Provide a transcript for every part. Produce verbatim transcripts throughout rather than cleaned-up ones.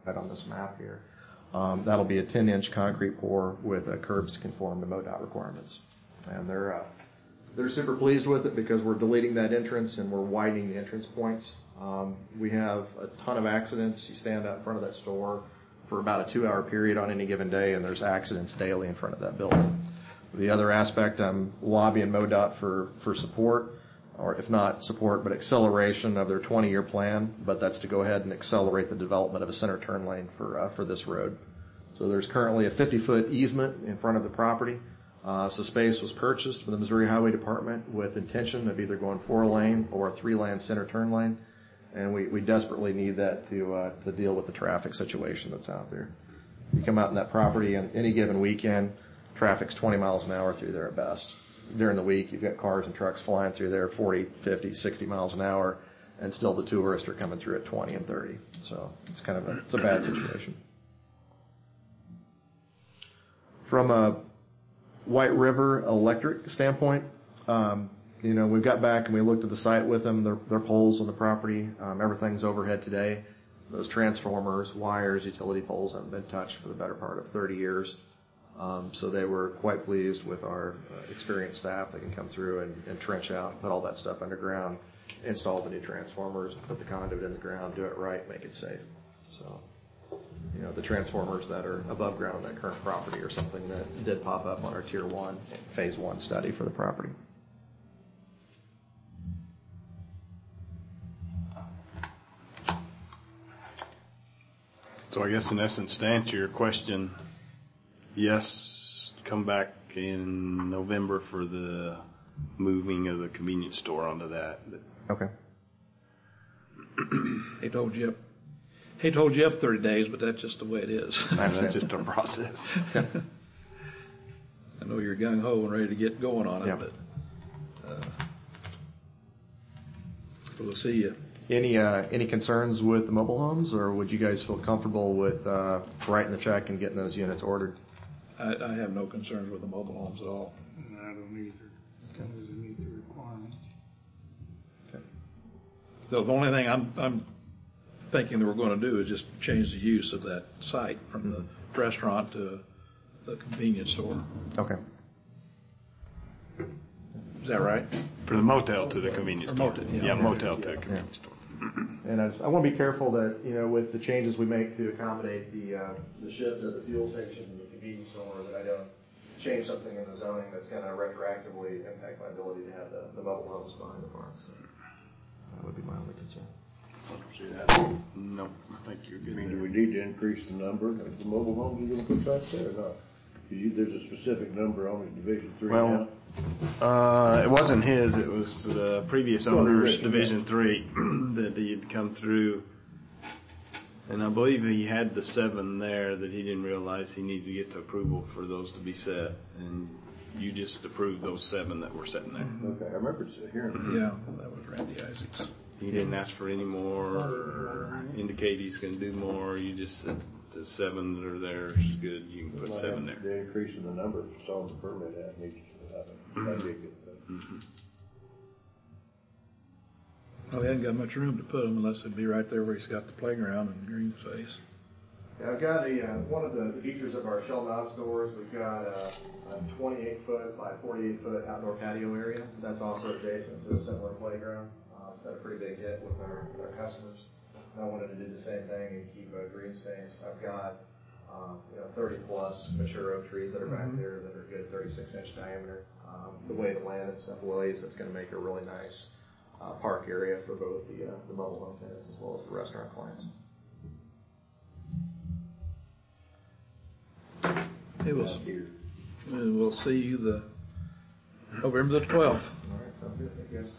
on this map here. Um, that'll be a ten inch concrete pour with uh, curbs to conform to MoDOT requirements. And they're, uh, they're super pleased with it because we're deleting that entrance and we're widening the entrance points. Um, we have a ton of accidents. You stand out in front of that store for about a two hour period on any given day, and there's accidents daily in front of that building. The other aspect, I'm lobbying MoDOT for, for support, or if not support, but acceleration of their twenty year plan, but that's to go ahead and accelerate the development of a center turn lane for, uh, for this road. So there's currently a fifty foot easement in front of the property. Uh, so space was purchased from the Missouri Highway Department with intention of either going four lane or a three lane center turn lane. And we, we desperately need that to, uh, to deal with the traffic situation that's out there. You come out in that property on any given weekend, traffic's twenty miles an hour through there at best. During the week, you've got cars and trucks flying through there forty, fifty, sixty miles an hour, and still the tourists are coming through at twenty and thirty. So it's kind of a, it's a bad situation. From a White River Electric standpoint, um, you know, we got back and we looked at the site with them. Their, their poles on the property, um, everything's overhead today. Those transformers, wires, utility poles haven't been touched for the better part of thirty years. Um, so they were quite pleased with our uh, experienced staff that can come through and, and trench out, put all that stuff underground, install the new transformers, put the conduit in the ground, do it right, make it safe. So, you know, the transformers that are above ground on that current property are something that did pop up on our tier one, phase one study for the property. So I guess in essence, to answer your question, yes, come back in November for the moving of the convenience store onto that. Okay. He told you up, he told you up thirty days, but that's just the way it is. That's just a process. I know you're gung ho and ready to get going on it, yeah. but uh, we'll see you. Any uh, any concerns with the mobile homes, or would you guys feel comfortable with uh, writing the check and getting those units ordered? I, I have no concerns with the mobile homes at all. I don't either. Okay. It doesn't meet the requirements. Okay. The, the only thing I'm, I'm thinking that we're going to do is just change the use of that site from the restaurant to the convenience store. Okay. Is that right? For the motel to the convenience Or store. motel, yeah. Yeah, motel to the convenience store. And I, just, I want to be careful that, you know, with the changes we make to accommodate the uh, the shift of the fuel station and the convenience store, that I don't change something in the zoning that's going to retroactively impact my ability to have the, the mobile homes behind the park. So that would be my only concern. See that? No, I think you're I good mean, there. do we need to increase the number of the mobile homes you're going to put back there or not? 'Cause you, there's a specific number on the Division Three Well, now. Uh, it wasn't his, it was the previous Well, owner's Rick, Division Three that he had come through. And I believe he had the seven there that he didn't realize he needed to get to approval for those to be set. And you just approved those seven that were sitting there. Okay, I remember hearing that. Yeah, that was Randy Isaacs. He didn't ask for any more or indicate he's going to do more. You just said the seven that are there is good. You can put Might seven have there. The increase in the number for selling the permit that needs to happen. That'd be a good thing. Mm-hmm. Well, he hasn't got much room to put them unless it'd be right there where he's got the playground and green space. Yeah, I've got a, uh, one of the, the features of our Shell Knobs doors, we've got a, a twenty-eight foot by forty-eight foot outdoor patio area. That's also adjacent to a similar playground. Uh, it's got a pretty big hit with our, with our customers. And I wanted to do the same thing and keep a green space. I've got um, you know, thirty plus mature oak trees that are back Mhm. there that are good thirty-six inch diameter. Um, the way the land and stuff lays, that's going to make a really nice uh, park area for both the, uh, the mobile home tenants as well as the restaurant clients. Hey, we'll, we'll see you the November the twelfth. All right, sounds good. Thank you guys.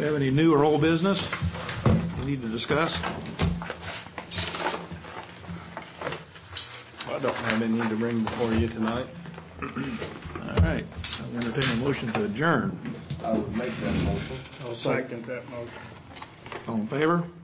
have any new or old business we need to discuss? I don't have any to bring before you tonight. All right, I'll entertain a motion to adjourn. I would make that motion. I'll second that motion. All in favor?